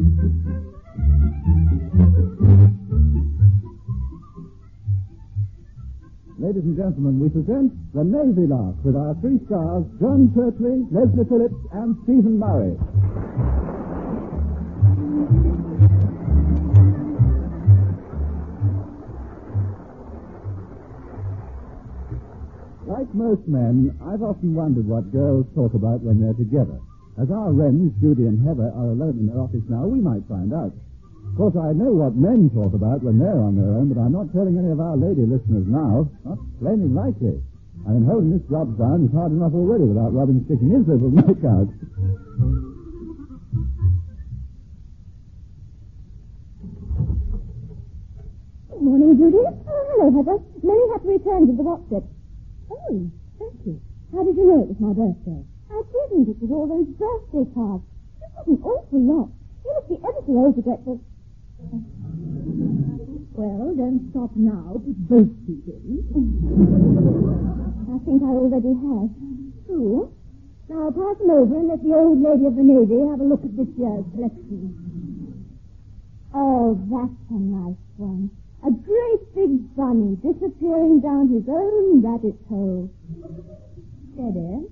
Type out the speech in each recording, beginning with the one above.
Ladies and gentlemen, we present The Navy Lark with our three stars, John Churchley, Leslie Phillips, and Stephen Murray. Like most men, I've often wondered what girls talk about when they're together. As our wrens, Judy and Heather, are alone in their office now, we might find out. Of course, I know what men talk about when they're on their own, but I'm not telling any of our lady listeners now. Not plainly likely. I mean, holding this job down is hard enough already without Robin sticking his little neck out. Good morning, Judy. Oh, hello, Heather. Many happy returns of the watch-set. Oh, thank you. How did you know it was my birthday? I didn't. It was all those birthday cards. It was an awful lot. You must be ever so old to get this. Well, don't stop now. Put both feet in. I think I already have. True. Now pass them over and let the old lady of the Navy have a look at this year's collection. Oh, that's a nice one. A great big bunny disappearing down his own rabbit hole. Steady.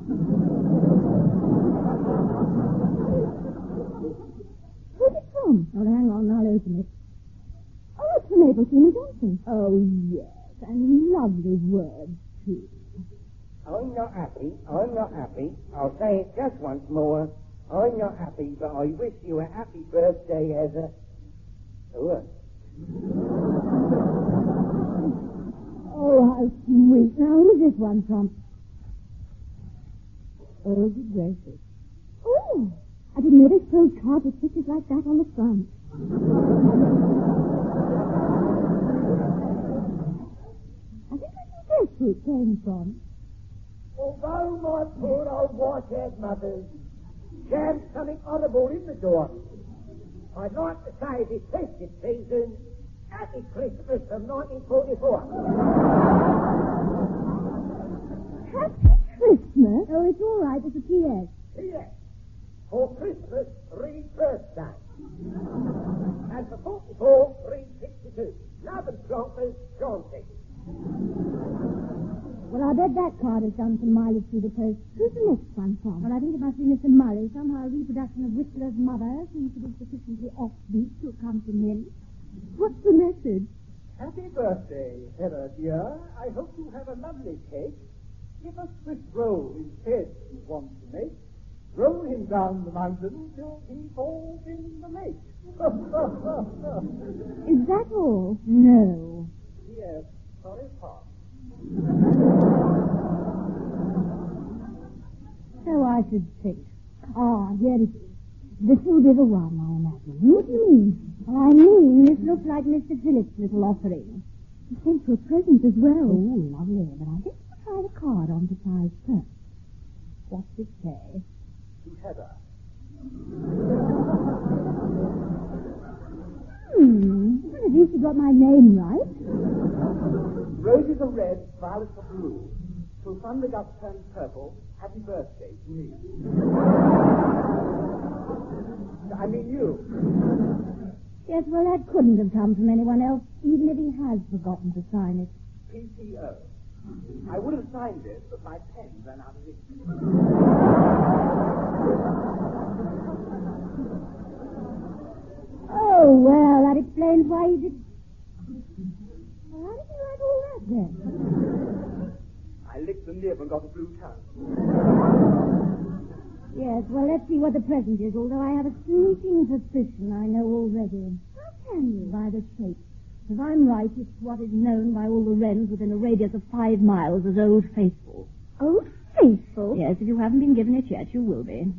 Who's it from? Oh, hang on, I'll open it. Oh, it's from Abel Seaman Johnson. Oh, yes, and lovely words, too. I'm not happy. I'll say it just once more. I'm not happy, but I wish you a happy birthday, Heather. Oh, Oh, how sweet. Now, who's this one from? Oh, good gracious. Oh, I didn't know they sold cards with pictures like that on the front. I think I can guess who it came from. although my poor old white-haired mother's jammed something audible in the door, I'd like to say this festive season, Happy Christmas from 1944. Happy Christmas? Oh, it's all right. It's a P.S. P.S. For Christmas, read birthday. And for 44, read 62. Love and Flonkers, Chauncey. Well, I bet that card has done some mileage through the post. Who's the next one from? Well, I think it must be Mr. Murray. Somehow a reproduction of Whistler's Mother seems to be sufficiently offbeat to come from him. What's the message? Happy birthday, Heather dear. I hope you have a lovely cake. Give us this roll instead you want to make. Roll him down the mountain till he falls in the lake. Is that all? No. Yes, sorry, Pop. So I should think. Ah, here it is. This will be the one, I imagine. What do you mean? Well, I mean, this looks like Mr. Phillips' little offering. He sent you a present as well. Oh, lovely. But I think we'll try the card on to size first. What's it say? To Heather. Well, at least you got my name right. Roses are red, violets are blue. Till Thunder Guts turns purple, happy birthday to me. I mean you. Yes, well, that couldn't have come from anyone else, even if he has forgotten to sign it. PTO. I would have signed it, but my pen ran out of ink. Oh, well, that explains why he did... Well, how did you write all that, then? I licked the nib and got a blue tongue. Yes, well, let's see what the present is, although I have a sneaking suspicion I know already. How can you? By the shape. If I'm right, it's what is known by all the wrens within a radius of 5 miles as Old Faithful. Old Faithful? Yes, if you haven't been given it yet, you will be.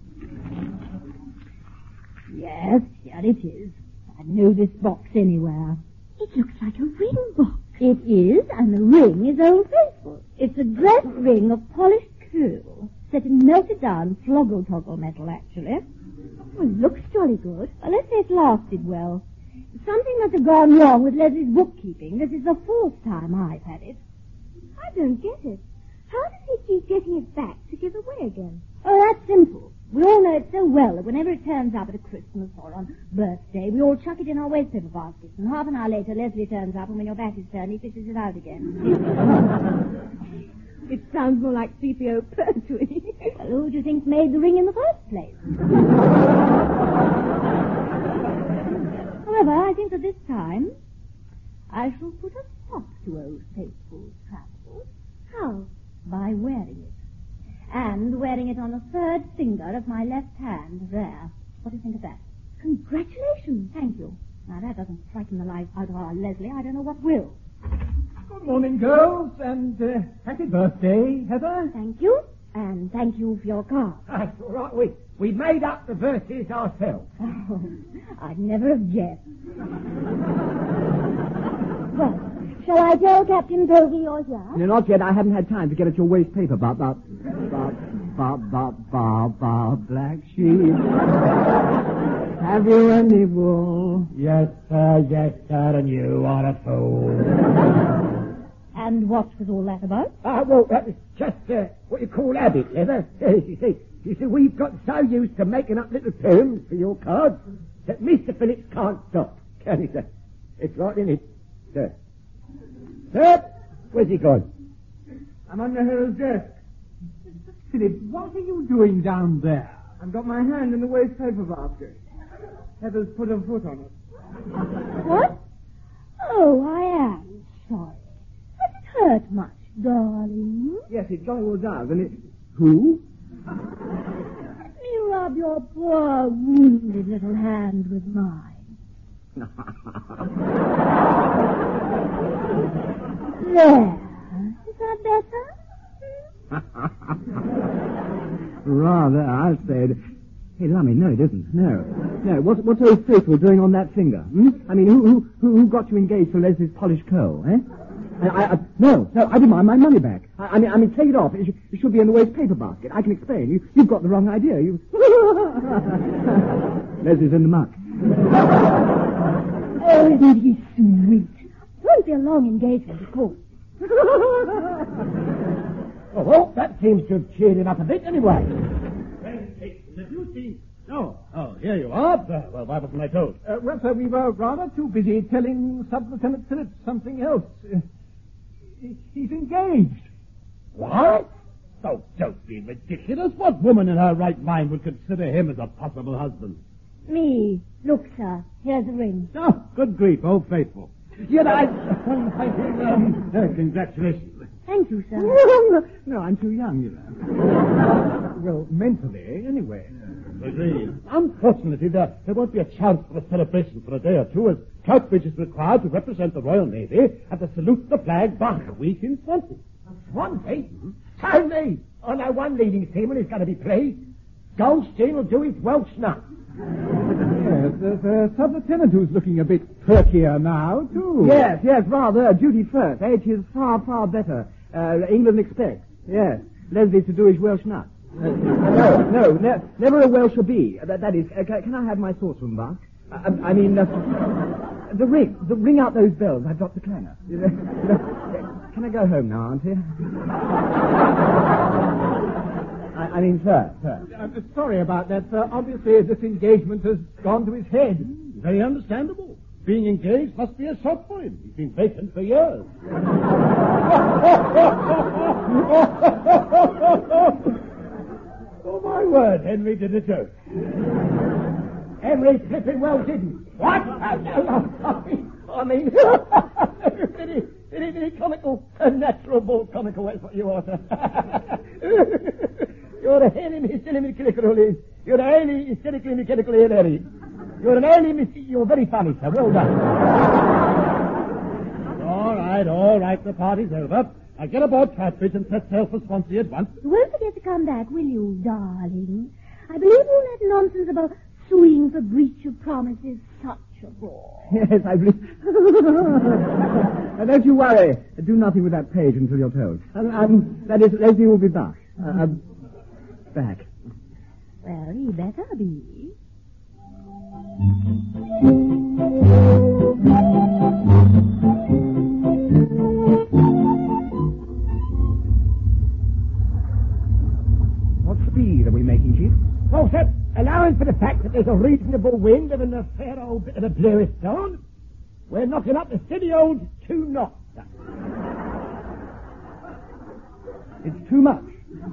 Yes, here it is. I know this box anywhere. It looks like a ring box. It is, and the ring is Old Faithful. It's a dress ring of polished coal, set in melted down floggle-toggle metal, actually. Well, it looks jolly good. Well, let's say it lasted well. Something must have gone wrong with Leslie's bookkeeping. This is the 4th time I've had it. I don't get it. How does he keep getting it back to give away again? Oh, that's simple. We all know it so well that whenever it turns up at a Christmas or on birthday, we all chuck it in our wastepaper baskets, and half an hour later Leslie turns up, and when your back is turned, he fishes it out again. It sounds more like C.P.O. Pertwee. Well, who do you think made the ring in the first place? However, I think that this time I shall put a stop to old faithful Traddles. How? By wearing it. And wearing it on the third finger of my left hand there. What do you think of that? Congratulations. Thank you. Now, that doesn't frighten the life out of our Leslie. I don't know what will. Good morning, girls, and happy birthday, Heather. Thank you. And thank you for your card. That's all right. We made up the verses ourselves. Oh, I'd never have guessed. Well, shall I tell Captain Povey you're here? No, not yet. I haven't had time to get at your waste paper, black sheep. Have you any wool? Yes, sir, and you are a fool. And what was all that about? Well, that was just what you call habit, Heather. You see, we've got so used to making up little terms for your cards that Mr. Phillips can't stop, can he, sir? It's right in it, sir. Sir, where's he gone? I'm under Heather's desk. Philip, what are you doing down there? I've got my hand in the waste paper basket. Heather's put her foot on it. What? Oh, I am sorry. Has it hurt much, darling? Yes, it jolly well does. And it... Who? Let me rub your poor, wounded little hand with mine. There. Is that better? Rather, I'll say it. Hey, Lummy, no, it isn't. No. What's old Faithful doing on that finger? Hmm? I mean, who got you engaged to Leslie's polished curl, eh? No, I demand my money back. I mean, take it off. It should be in the waste paper basket. I can explain. You've got the wrong idea. Leslie's in the muck. Oh, isn't he sweet? It won't be a long engagement, of course. Oh, well, that seems to have cheered him up a bit anyway. Have you seen? Oh, here you are. Well, why wasn't I told? Well, sir, we were rather too busy telling Sub-Lieutenant Phillips something else. He's engaged. What? Oh, don't be ridiculous. What woman in her right mind would consider him as a possible husband? Me. Look, sir. Here's the ring. Oh, good grief, Old Faithful. Yet congratulations. Thank you, sir. No, I'm too young, you know. Well, mentally, anyway. Agreed. Unfortunately, there won't be a chance for a celebration for a day or two, as Troutbridge is required to represent the Royal Navy at the Salute the Flag Barker Week in Swansea. Swansea? Tell me! I know one leading seaman is going to be pleased. Goldstein will do his Welsh nut. Yes, there's a Sub-Lieutenant who's looking a bit perkier now, too. Yes, rather. Duty first. Age is far, far better. England expects. Yes. Leslie to do his Welsh nut. No, never a Welsh bee. That is, can I have my saucepan back? The ring out those bells. I've got the clanger. Can I go home now, Auntie? Sir. I'm sorry about that, sir. Obviously, this engagement has gone to his head. Very understandable. Being engaged must be a shock for him. He's been vacant for years. Oh, my word, Henry did a joke. Henry flipping well didn't. What? I mean, very comical, unnaturable comical, that's what you are, sir. You're a highly hysterically, you're a highly hysterically mechanically Harry. You're an highly you're very funny, sir. Well done. All right, the party's over. I'll get aboard Troutbridge and set sail for Swansea at once. You won't forget to come back, will you, darling? I believe all that nonsense about suing for breach of promise is such a bore. Yes, I believe... Don't you worry. Do nothing with that page until you're told. That is, Leslie will be back. Back. Well, he better be. What speed are we making, Chief? Well, if there's a reasonable wind and a fair old bit of a bluish dawn, we're knocking up the steady old 2 knots. It's too much.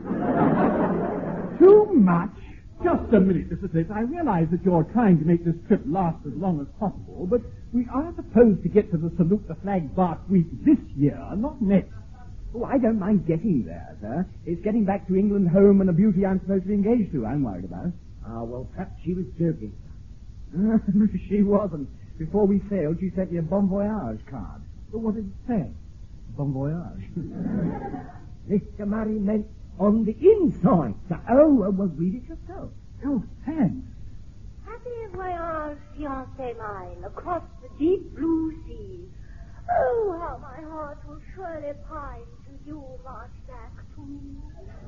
Too much? Just a minute, Mr. Smith. I realize that you're trying to make this trip last as long as possible, but we are supposed to get to the Salute the Flag Bark Week this year, not next. Oh, I don't mind getting there, sir. It's getting back to England home and a beauty I'm supposed to be engaged to I'm worried about. Ah, well, perhaps she was joking. She wasn't. Before we sailed, she sent me a bon voyage card. But what did it say? Bon voyage. Mr. Murray meant on the inside. Oh, well, read it yourself. Oh, thanks. Happy voyage, fiancé mine, across the deep blue sea. Oh, how my heart will surely pine till you march back to me.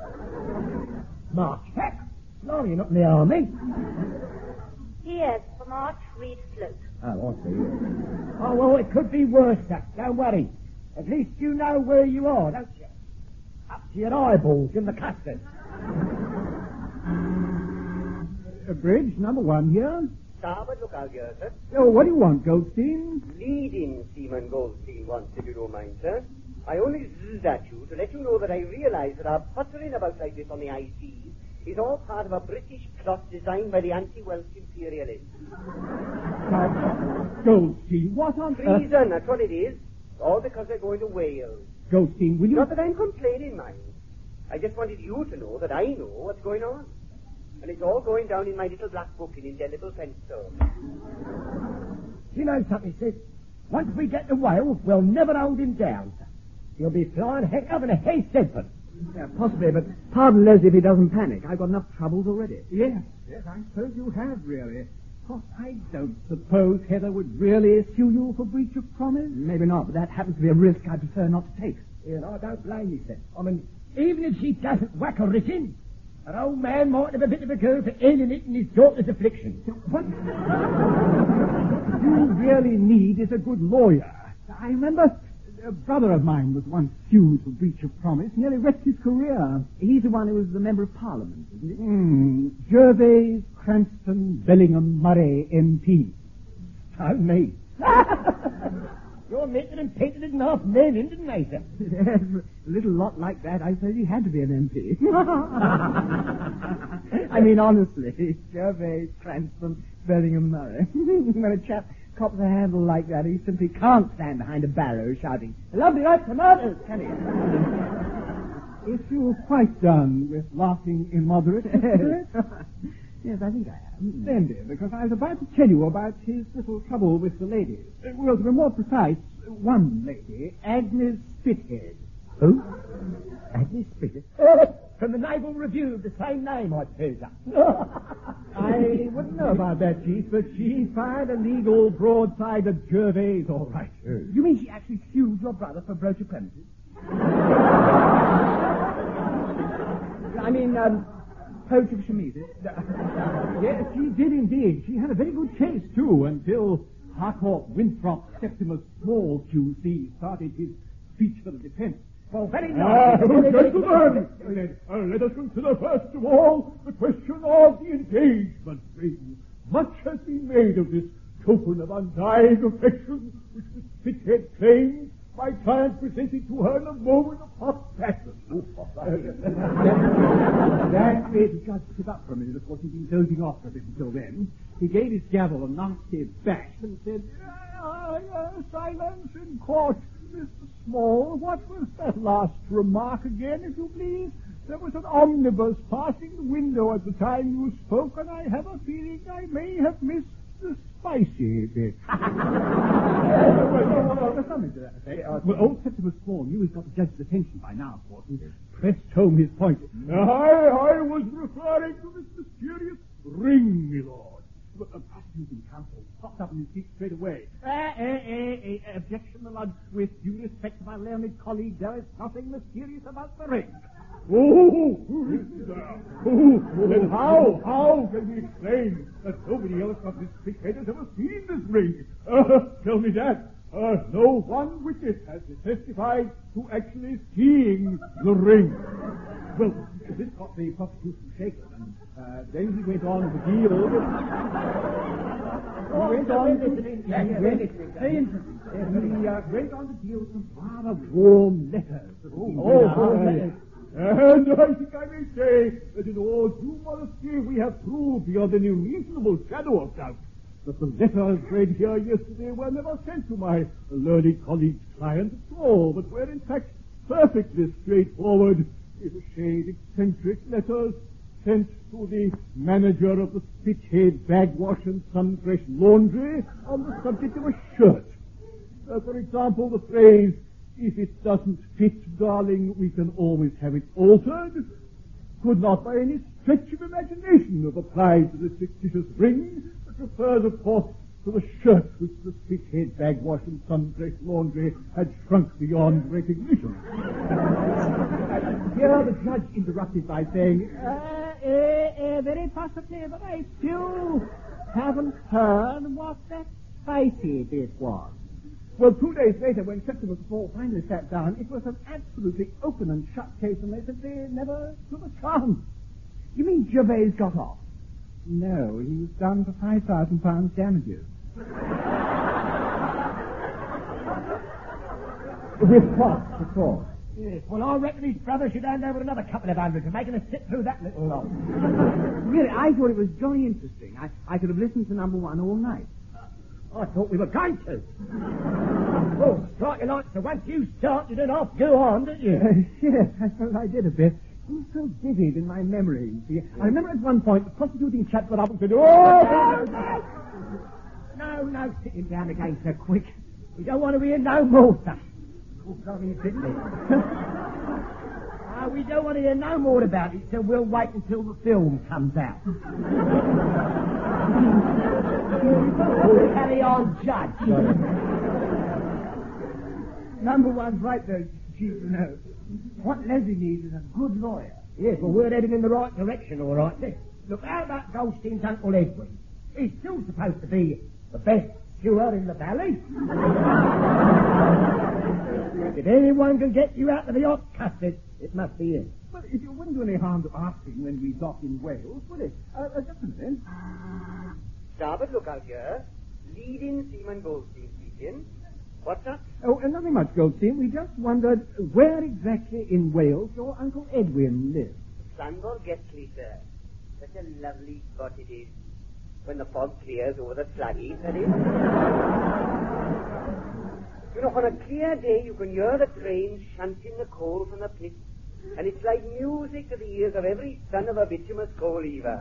March back? No, you're not in the army. Yes, for march, read float. Oh, I see. Oh, well, it could be worse, sir. Don't worry. At least you know where you are, don't you? Up to your eyeballs in the custard. Bridge, number 1 here. Starboard lookout here, sir. Oh, what do you want, Goldstein? Leading Seaman Goldstein wants, if you don't mind, sir. I only zzz at you to let you know that I realize that our puttering about like this on the high seas is all part of a British plot designed by the anti-Welsh imperialists. Goldstein, what on earth? Treason, that's what it is. All because they're going to Wales. Goldstein, will you... Not that I'm complaining, mind. I just wanted you to know that I know what's going on. And it's all going down in my little black book in indelible pencil. You know something, Sid? Once we get to Wales, we'll never hold him down, sir. He'll be flying heck up in a hay serpent. Yeah, possibly, but pardon Leslie if he doesn't panic. I've got enough troubles already. Yes, I suppose you have, really. Of course, I don't suppose Heather would really sue you for breach of promise. Maybe not, but that happens to be a risk I prefer not to take. You know, I don't blame you, sir. I mean, even if she doesn't whack a written, her old man might have a bit of a go for alienating his daughter's affliction. What you really need is a good lawyer. I remember a brother of mine was once sued for breach of promise, nearly wrecked his career. He's the one who was the Member of Parliament, isn't he? Gervase Cranston Bellingham Murray MP. Oh, me. You're making him painted it enough men in, didn't they, sir? Yes, a little lot like that. I suppose he had to be an MP. I mean, honestly, Gervase Cranston Bellingham Murray. When a chap cops a handle like that, he simply can't stand behind a barrow shouting, "Lovely ripe tomatoes," can he? If you're quite done with laughing immoderate, Yes, I think I am. Splendid, because I was about to tell you about his little trouble with the ladies. Well, to be more precise, one lady, Agnes Spithead. Who? Agnes Spithead? From the Naval Review, the same name, I suppose. I wouldn't know about that, Chief, but she fired a legal broadside at Gervase, all right. You mean she actually sued your brother for broach of premises? I mean, poach of chemises. Yes, she did indeed. She had a very good case, too, until Harcourt Winthrop Septimus Small, QC, started his speech for the defense. Well, very nice. Gentlemen, let us consider first of all the question of the engagement ring. Much has been made of this token of undying affection which Miss Spithead claims. My client presented to her in a moment of hot passion. That made the judge sit up for a minute. Of course, he'd been dozing off a bit until then. He gave his gavel a nasty bash and said, "Silence in court, Mr. Small. What was that last remark again, if you please? There was an omnibus passing the window at the time you spoke, and I have a feeling I may have missed the spicy bit." There's something to that effect. Well, old Septimus Small knew he'd got the judge's attention by now, of course, and pressed home his point. I was referring to this mysterious ring, my lord. But the prosecuting counsel popped up in his seat straight away. Objection, my lord. With due respect to my learned colleague, there is nothing mysterious about the ring. Then how can we explain that nobody else but Miss Spithead has ever seen this ring? Tell me that. No one witness has testified to actually seeing the ring. Well, this got the prosecution shaken, and then he went on to deal. Went on to deal with some rather warm letters. And I think I may say that in all due modesty we have proved beyond any reasonable shadow of doubt that the letters read here yesterday were never sent to my learned colleague's client at all, but were in fact perfectly straightforward, if a shade eccentric letters sent to the manager of the Spithead Bagwash and Sunfresh Laundry on the subject of a shirt. For example, the phrase, "If it doesn't fit, darling, we can always have it altered," could not by any stretch of imagination have applied to this fictitious ring, but refers, of course, to the shirt which the Spithead Bagwash and Sunfresh Laundry had shrunk beyond recognition. Here the judge interrupted by saying, very possibly, but I still haven't heard what that spicy bit was. Well, 2 days later, when Septimus Small finally sat down, it was an absolutely open and shut case, and they said they never took a chance. You mean Gervais got off? No, he was done for £5,000 damages. With costs, of course. Yes, well, I reckon his brother should hand over another couple of hundred for making us sit through that little lot. Really, I thought it was jolly interesting. I could have listened to number one all night. I thought we were going to. Well, strike a light, so once you start, you don't have to go on, don't you? Yes, I suppose I did a bit. It was so vivid in my memory. See, I remember at one point the prosecuting chap got up and said, No, sit him down again, sir, quick. We don't want to hear no more stuff. Oh, sorry, it's me. We don't want to hear no more about it, so we'll wait until the film comes out. Carry on, Judge. Number one's right, though, Chief. No. What Leslie needs is a good lawyer. Yes, well, we're heading in the right direction, all right. Look, how about Goldstein's Uncle Edwin? He's still supposed to be the best steward in the valley. If anyone can get you out of the hot custard, it must be him. Well, it wouldn't do any harm to ask him when we dock in Wales, would it? Just a minute. Starboard, look out here. Leading Seaman Goldstein speaking. What's that? Oh, nothing much, Goldstein. We just wondered where exactly in Wales your Uncle Edwin lives. Llanford Getley, sir. Such a lovely spot it is. When the fog clears over the slaggies, that is. You know, on a clear day, you can hear the trains shunting the coal from the pit, and it's like music to the ears of every son of a bituminous coal heaver.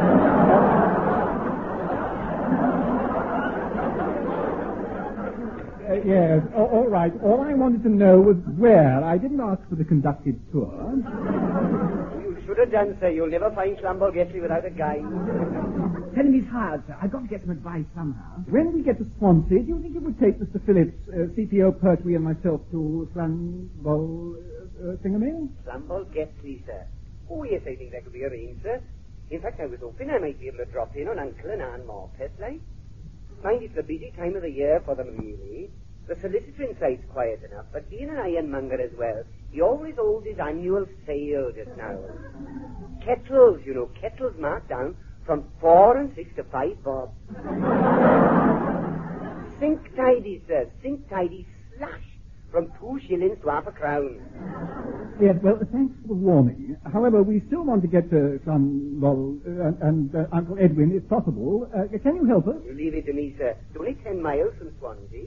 Yes, all right. All I wanted to know was where. I didn't ask for the conducted tour. You should have done, sir. You'll never find Llanford Getley without a guide. Tell him he's hired, sir. I've got to get some advice somehow. When we get to Swansea, do you think it would take Mr. Phillips, CPO Pertwee, and myself to Llanford Thingamay? Llanford Getley, sir. Oh, yes, I think that could be arranged, sir. In fact, I was hoping I might be able to drop in on Uncle and Anne Morpeth, like. Mind, it's a busy time of the year for them, really. The solicitor inside's quiet enough, but being an ironmonger as well, he always holds his annual sale just now. Kettles, you know, kettles marked down from 4 and 6 to 5 bob. Sink tidy, sir, sink tidy, slash, from 2 shillings to half a crown. Yes, well, thanks for the warning. However, we still want to get to Llanford and Uncle Edwin, if possible. Can you help us? You leave it to me, sir. It's only 10 miles from Swansea.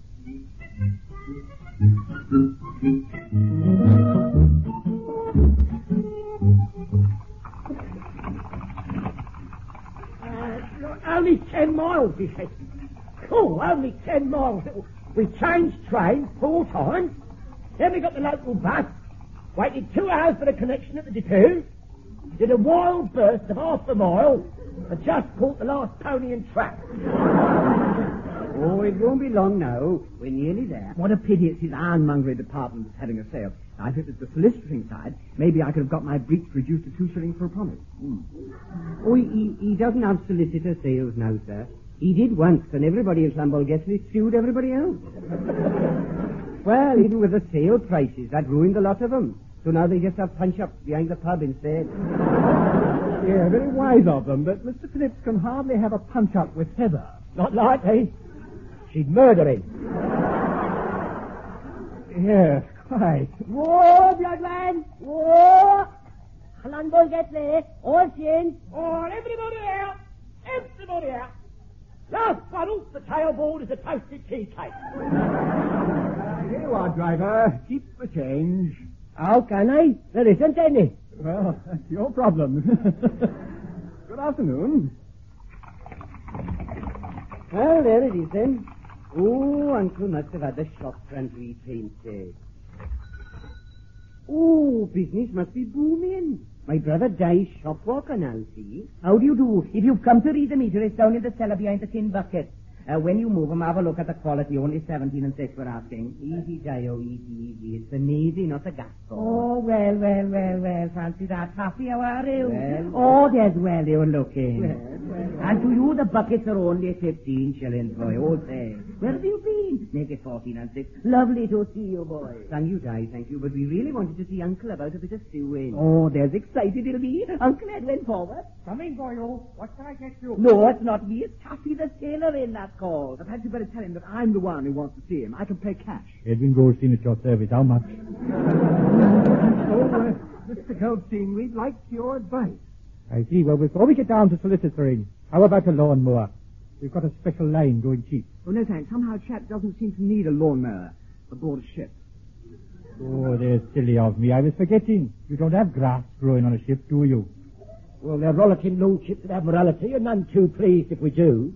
Only 10 miles, he said. Cool, only 10 miles. We changed trains 4 times. Then we got the local bus. Waited 2 hours for the connection at the depot. Did a wild burst of half a mile. And just caught the last pony and trap. Oh, it won't be long now. We're nearly there. What a pity it's his ironmongery department that's having a sale. I think it's the soliciting side. Maybe I could have got my breach reduced to 2 shillings for a promise. Oh, he doesn't have solicitor sales now, sir. He did once, and everybody in Llanbolgessley sued everybody else. Well, even with the sale prices, that ruined a lot of them. So now they just have punch-ups behind the pub instead. Yeah, very wise of them, but Mr. Phillips can hardly have a punch-up with Heather. Not likely. She'd murder him. Yes, quite. Whoa, bloodline! Whoa! Llanbolgessley, all chin. All, everybody out! Everybody out! Last funnel, the tailboard is a toasted tea cake. Here you are, driver. Keep the change. How can I? There isn't any. Well, that's your problem. Good afternoon. Well, there it is then. Oh, Uncle must have had the shop front repainted. Oh, business must be booming. My brother Di's shop walker now, see? How do you do? If you've come to read the meter, it's down in the cellar behind the tin bucket. When you move them, have a look at the quality. Only 17 and 6 we're asking. Easy, Dio, easy. It's the navy, not the gas cord. Oh, well. Fancy that. Happy, how are you? Well, oh, there's well you're looking. Well. And to you, the buckets are only 15 shillings, boy. Oh, say. Where have you been? Make it 14 and 6. Lovely to see you, boy. Thank you, Di, thank you. But we really wanted to see Uncle about a bit of stewing. Oh, there's excited he'll be. Uncle Ed went forward. Coming, boyo. What can I get you? No, it's not me. It's Taffy the sailor in that call. Perhaps you better tell him that I'm the one who wants to see him. I can pay cash. Edwin Goldstein at your service. How much? Mr. Goldstein, we'd like your advice. I see. Well, before we get down to soliciting, how about a lawnmower? We've got a special line going cheap. Oh, no, thanks. Somehow a chap doesn't seem to need a lawnmower aboard a ship. Oh, they're silly of me. I was forgetting. You don't have grass growing on a ship, do you? Well, they're rollicking lordships of Admiralty, and none too pleased if we do.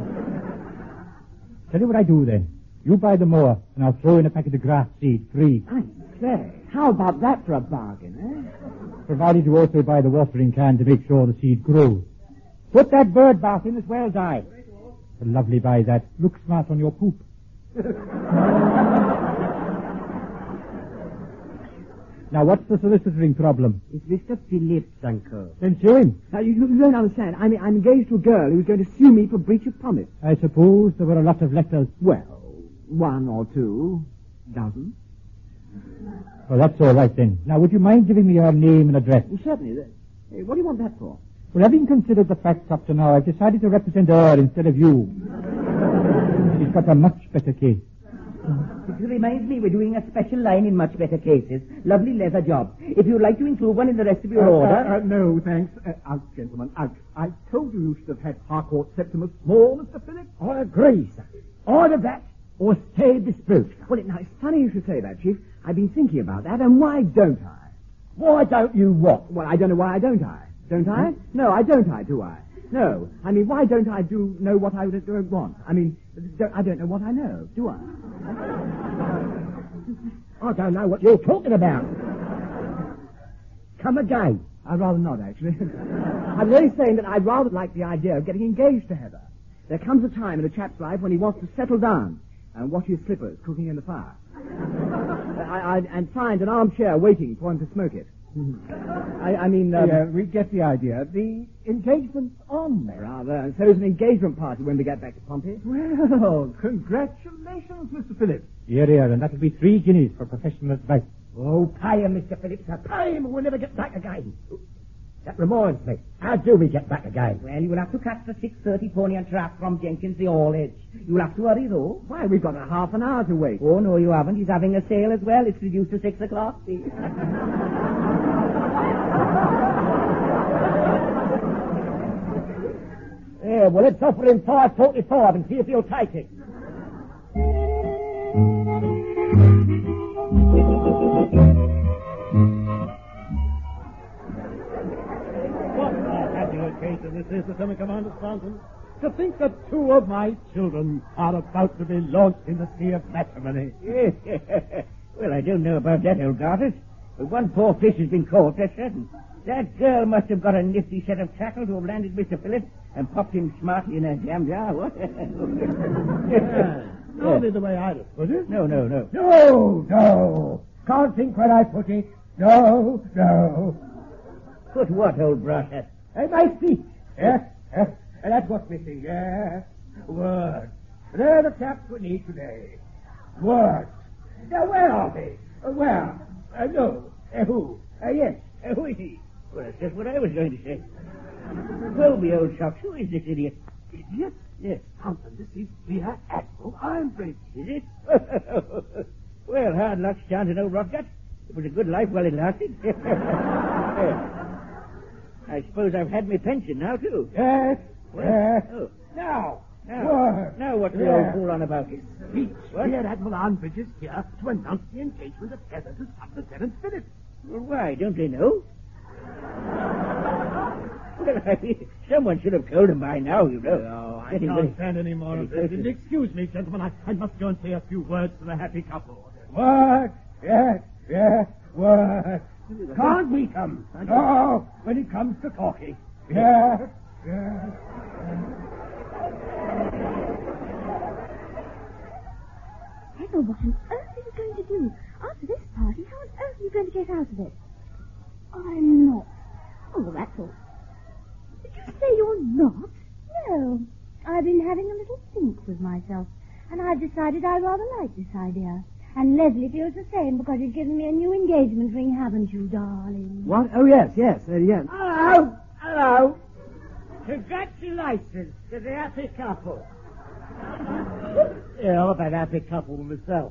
Tell you what I do then. You buy the mower, and I'll throw in a packet of grass seed free. I say, how about that for a bargain, eh? Provided you also buy the watering can to make sure the seed grows. Put that bird bath in as well, Di. A lovely buy that. Looks smart on your poop. Now, what's the soliciting problem? It's Mr. Phillips, Uncle. Then sue him. Now, you don't understand. I'm engaged to a girl who's going to sue me for breach of promise. I suppose there were a lot of letters. Well, 1 or 2 dozen. Well, that's all right then. Now, would you mind giving me your name and address? Well, certainly. What do you want that for? Well, having considered the facts up to now, I've decided to represent her instead of you. She's got a much better case. It reminds me we're doing a special line in much better cases. Lovely leather job. If you'd like to include one in the rest of your order... No, thanks. Out, gentlemen, out. I told you you should have had Harcourt Septimus Small, Mr. Phillips. I agree, sir. Either that or stay disposed. Well, now, it's funny you should say that, Chief. I've been thinking about that, and why don't I? Why don't you what? Well, I don't know why don't I. Don't I? No, I don't I, do I? No. I mean, why don't I know what I don't want? I mean, I don't know what I know, do I? I don't know what you're talking about. Come again. I'd rather not, actually. I'm really saying that I'd rather like the idea of getting engaged to Heather. There comes a time in a chap's life when he wants to settle down and wash his slippers cooking in the fire. And find an armchair waiting for him to smoke it. Yeah, we get the idea. The engagement's on there. Rather, and so is an engagement party when we get back to Pompey. Well, congratulations, Mr. Phillips. Here, and that'll be 3 guineas for professional advice. Oh, pay him, Mr. Phillips. Pay him, or we'll never get back again. That reminds me. How do we get back again? Well, you will have to catch the 6:30 Pony and Trap from Jenkins, the All Edge. You'll have to hurry, though. Why, we've got a half an hour to wait. Oh, no, you haven't. He's having a sale as well. It's reduced to 6 o'clock. See? Yeah, well, let's offer him 5.45 and see if he'll take it. What a fabulous case this is, the Semi-Commander Staunton. To think that 2 of my children are about to be launched in the sea of matrimony. Well, I don't know about that, old Garters. But one poor fish has been caught, that's certain. That girl must have got a nifty set of tackle to have landed Mr. Phillips and popped him smartly in a jam jar, what? Only the way I look, was it? No. No. Can't think where I put it. No. Put what, old brother? My feet. Yes. That's what's missing. Yes. Words. They're the chaps we need today. Words. Now, where are they? Where? No. Who? Yes. Who is he? Well, that's just what I was going to say. Well, me old socks, who is this idiot? Idiot? Yes. Compton, this is Rear Admiral Ironbridge. Is it? Well, hard luck's down to no Rotgut. It was a good life while it lasted. I suppose I've had my pension now, too. Yes. Yes. Oh. Now. Now what's the old fool on about it? Speech. What? Rear Admiral Ironbridge is here to announce the engagement of Heather to Sub-Lieutenant Phillips. Well, why? Don't they know? Well, someone should have told him by now, you know. No, I can't stand any more of this. Excuse me, gentlemen. I must go and say a few words to the happy couple. Words. Yes. Words. Can't beat them. No, when it comes to talking. Yes. Heather, what on earth are you going to do? After this party, how on earth are you going to get out of it? I'm not. Oh, well, that's all. Did you say you're not? No. I've been having a little think with myself, and I've decided I rather like this idea. And Leslie feels the same because you've given me a new engagement ring, haven't you, darling? What? Oh, yes. Hello. Congratulations to the happy couple. Yeah, I'm an happy couple myself.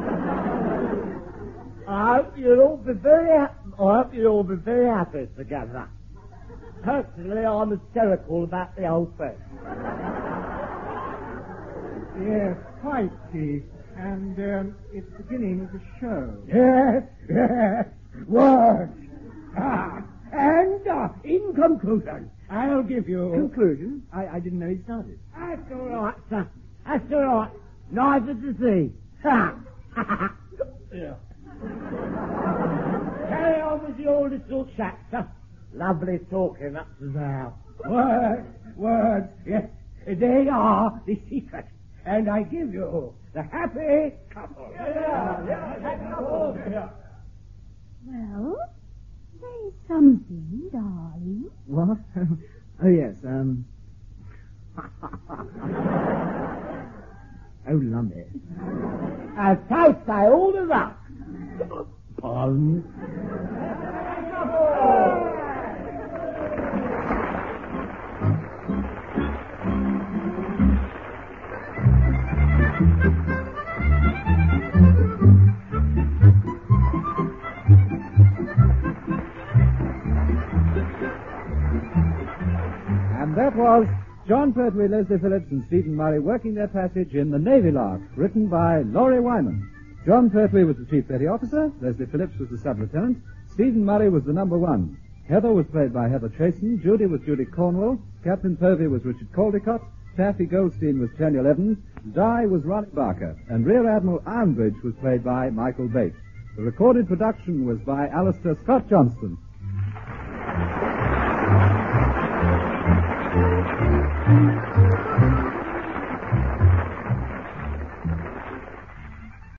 I hope you'll all be very happy together. Personally, I'm hysterical about the whole thing. Yes, quite, Chief. And it's beginning the show. Yes. Words. And in conclusion, I'll give you... Conclusion? I didn't know he started. That's all right, sir. That's all right. Neither does he. Yeah. Carry on with your little chat, sir. Lovely talking up to now. Words. Yes, they are the secret. And I give you the happy couple. Yeah. Well, say something, darling. What? Oh, yes, Oh, lummy. As I say all of that. Pardon? And that was John Pertwee, Leslie Phillips, and Stephen Murray working their passage in The Navy Lark, written by Laurie Wyman. John Pertwee was the Chief Petty Officer, Leslie Phillips was the Sub-Lieutenant, Stephen Murray was the number one. Heather was played by Heather Chasen, Judy was Judy Cornwell, Captain Povey was Richard Caldecott, Taffy Goldstein was Daniel Evans, Di was Ronnie Barker, and Rear Admiral Ironbridge was played by Michael Bates. The recorded production was by Alistair Scott Johnston.